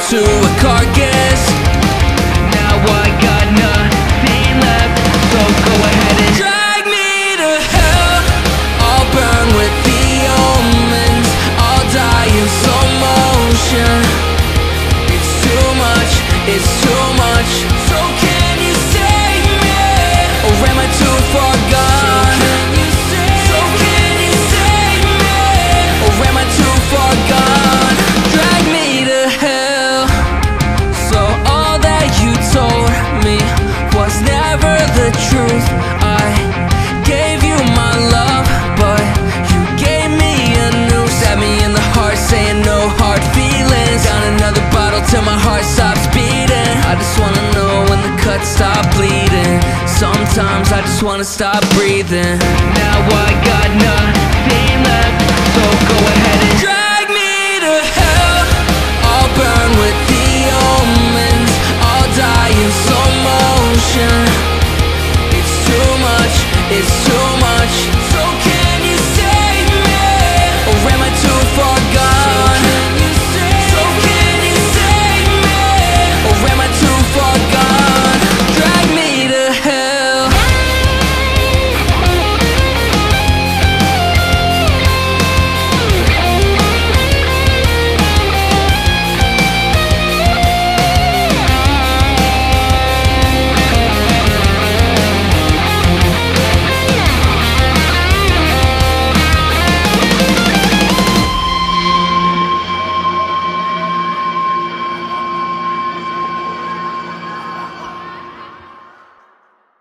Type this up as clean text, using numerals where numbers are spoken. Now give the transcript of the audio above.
to a carcass. Now I got nothing left, so go ahead and drag me to hell. I'll burn with the omens, I'll die in slow motion. It's too much, it's too much. So can you save me, or am I too far gone? So can you save me, or am I too far gone? Drag me to hell. So all that you told me was never the truth. I gave you my love, but you gave me a noose. Stabbed me in the heart, saying no hard feelings. Down another bottle till my heart stops beating. I just wanna know when the cuts stop bleeding. Sometimes I just wanna stop breathing. Now I got nothing left, so go ahead and drag me to hell. I'll burn with the omens, I'll die in slow motion. It's too much, it's too